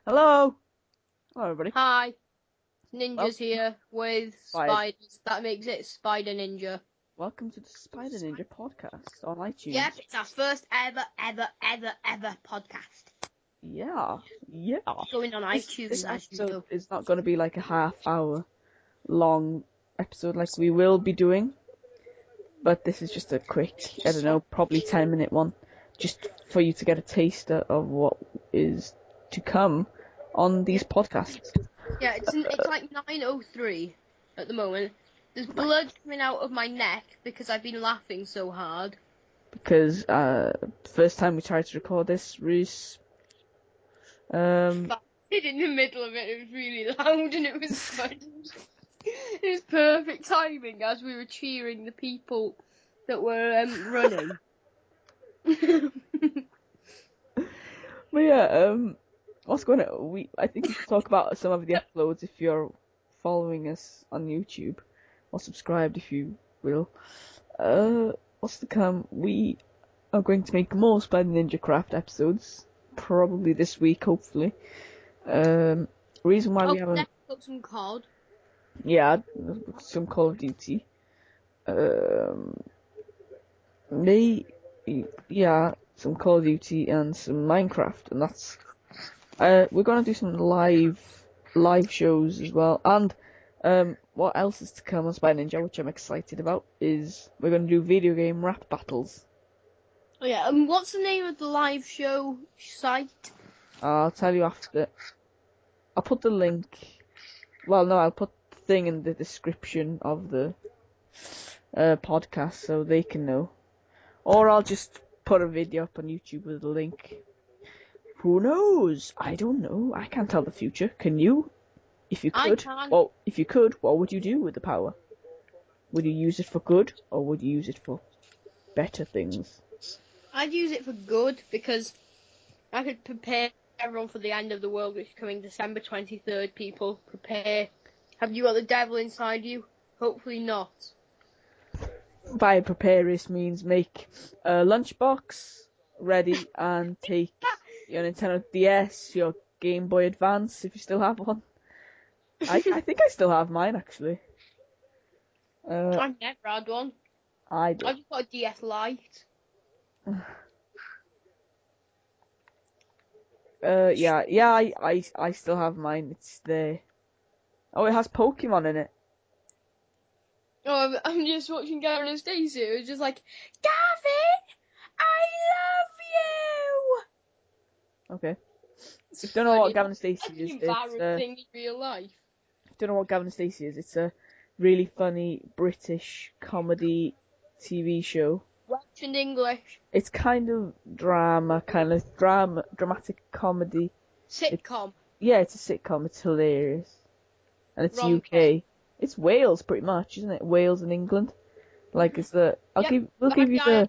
Hello! Hello, everybody. Hi, Ninja's Well, here with Spider. spiders. That makes it Spider Ninja. Welcome to the Spider Ninja podcast on iTunes. Yep, it's our first ever podcast. Yeah. Going on iTunes, This as you episode know. is not going to be like a half-hour long episode like we will be doing, but this is just a quick, I don't know, probably 10-minute one, just for you to get a taster of what is to come on these podcasts. Yeah, it's like 9:03 at the moment. There's blood coming out of my neck because I've been laughing so hard. Because the first time we tried to record this, Reese, In the middle of it, it was really loud and it was fun. It was perfect timing as we were cheering the people that were running. But yeah, what's going on? I think we should talk about some of the uploads if you're following us on YouTube, or subscribed if you will. What's to come? We are going to make more Spider Ninja Craft episodes, probably this week, hopefully. Reason why we haven't... Got some COD. Yeah, some Call of Duty. Some Call of Duty and some Minecraft, and that's... we're gonna do some live shows as well, and what else is to come on Spy Ninja, which I'm excited about, is we're gonna do video game rap battles. Oh yeah, and what's the name of the live show site? I'll tell you after. I'll put the link. Well, no, I'll put the thing in the description of the podcast so they can know, or I'll just put a video up on YouTube with a link. Who knows? I don't know. I can't tell the future. Can you? If you could, what would you do with the power? Would you use it for good, or would you use it for better things? I'd use it for good because I could prepare everyone for the end of the world, which is coming December 23rd. People, prepare. Have you got the devil inside you? Hopefully not. By prepare, this means make a lunchbox ready and take your Nintendo DS, your Game Boy Advance, if you still have one. I think I still have mine, actually. I've never had one. I I've just got a DS Lite. I still have mine. It's there. Oh, it has Pokemon in it. Oh, I'm just watching Gavin and Stacey. It was just like, Gavin, I love you. Okay. If you don't know what Gavin and Stacey is, Embarrassing in real life. don't know what Gavin and Stacey is, it's a really funny British comedy TV show. Welsh and English. It's kind of dramatic comedy. Sitcom. It's a sitcom. It's hilarious, and it's UK. It's Wales, pretty much, isn't it? Wales and England. Like, it's the. We'll give you the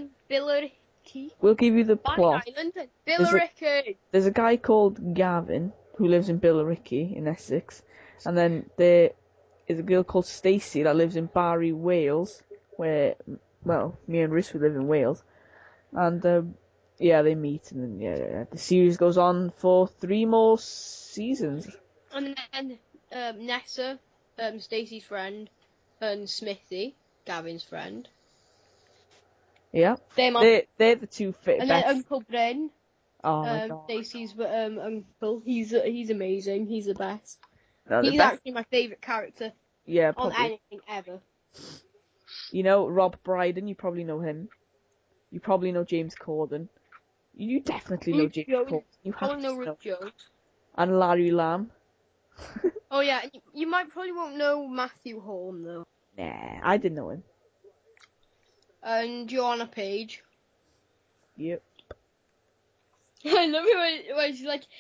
plot. Island and Billericay. There's a guy called Gavin who lives in Billericay in Essex, and then there is a girl called Stacey that lives in Barry, Wales, where, well, me and Rhys, we live in Wales, and they meet, and then the series goes on for 3 more seasons. And then Nessa, Stacey's friend, and Smithy, Gavin's friend. Yeah, they're the two fit. And best. then Uncle Bryn, Oh my god, Stacey's uncle. He's amazing. He's the best. no, He's actually my favourite character. Yeah, on probably. anything ever. You know Rob Brydon. You probably know him. You probably know James Corden. You definitely know James Corden. You have to know. Joe. And Larry Lamb. Oh yeah, you probably won't know Matthew Horn though. Nah, I didn't know him. And Joanna Page. Yep. I love it when she's like,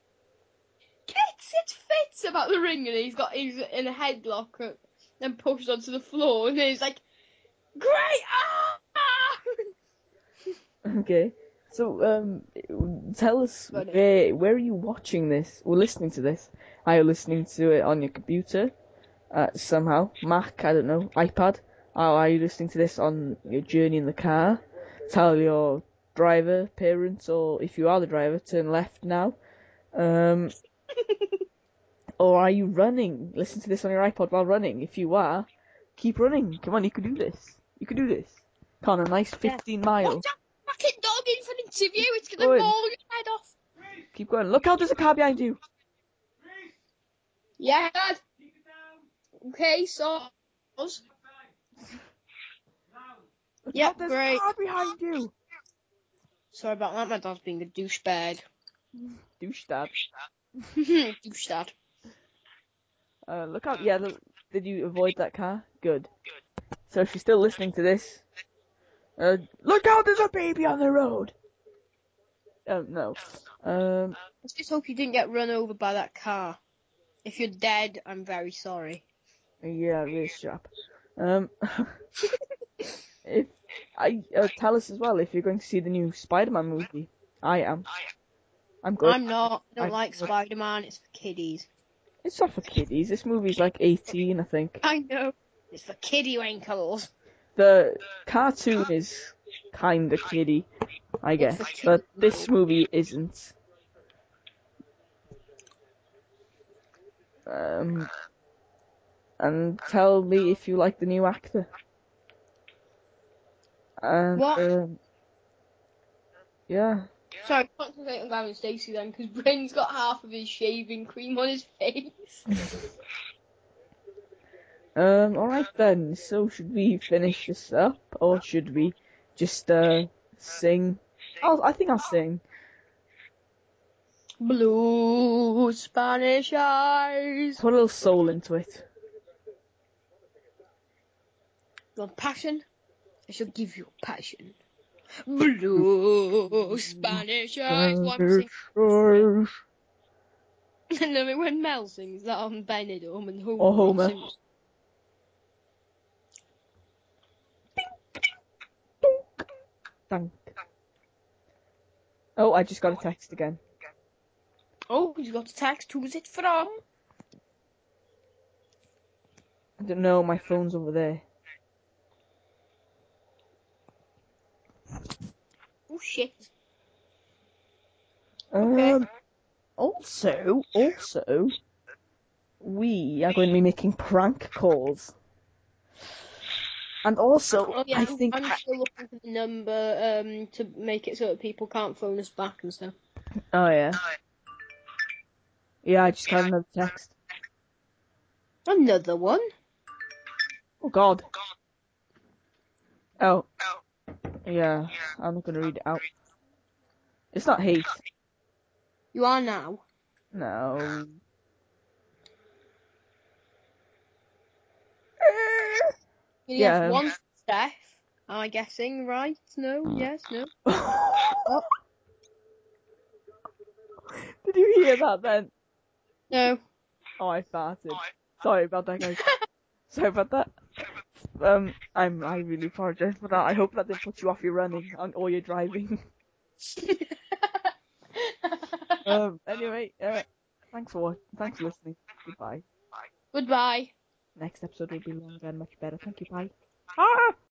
it fits about the ring, and he's in a headlock and pushed onto the floor, and then he's like, great! Okay. So, tell us where are you watching this or listening to this? Are you listening to it on your computer? Somehow, Mac, I don't know, iPad. Or are you listening to this on your journey in the car? Tell your driver, parents, or if you are the driver, turn left now. Or are you running? Listen to this on your iPod while running. If you are, keep running. Come on, you can do this. You can do this. Come on, a nice 15 mile. Watch that fucking dog in front of you. It's Go gonna in. maul your head off. Keep going. Look out, there's a car behind you. Yeah, Dad. Okay, so. Look Yeah, out, there's great. a car behind you. Sorry about that. My dad's being a douchebag. Douche dad. Douche dad. Look out. Yeah, did you avoid that car? Good. So if you're still listening to this, look out, there's a baby on the road. No. Let's just hope you didn't get run over by that car. If you're dead, I'm very sorry. Yeah, race strap. If tell us as well if you're going to see the new Spider-Man movie. I am. I'm good. I'm not. I don't I'm like good. Spider-Man. It's for kiddies. It's not for kiddies. This movie's like 18, I think. I know. It's for kiddie wankles. The cartoon is kinda kiddie, I guess, for kids. but this movie isn't. And tell me if you like the new actor. And What? yeah. Sorry, concentrate on Gavin Stacey then, because Bryn's got half of his shaving cream on his face. Alright then, so should we finish this up, or should we just, sing? I think I'll sing. Blue Spanish eyes. Put a little soul into it. You want passion? I shall give you passion. Blue Spanish eyes. What I'm singing. I love it when Mel sings that on Benidorm and Homer. Sings. Dunk. Oh, I just got a text again. Oh, you got a text. Who's it from? I don't know, my phone's over there. Oh shit. Also, we are going to be making prank calls. And also, Oh, yeah, I think... I'm still looking for the number to make it so that people can't phone us back and stuff. Oh, yeah. Yeah, I just got another text. Another one? Oh, God. Oh. Yeah, I'm not going to read it out. It's not hate. You are now. No. You have one Steph. Am I guessing right? No? Yes? No? Oh. Did you hear that then? No. Oh, I farted. Sorry about that, guys. Sorry about that. I really apologize for that. I hope that didn't put you off your running or your driving. Anyway, thanks for listening. Goodbye. Goodbye. Next episode will be longer and much better. Thank you. Bye. Ah!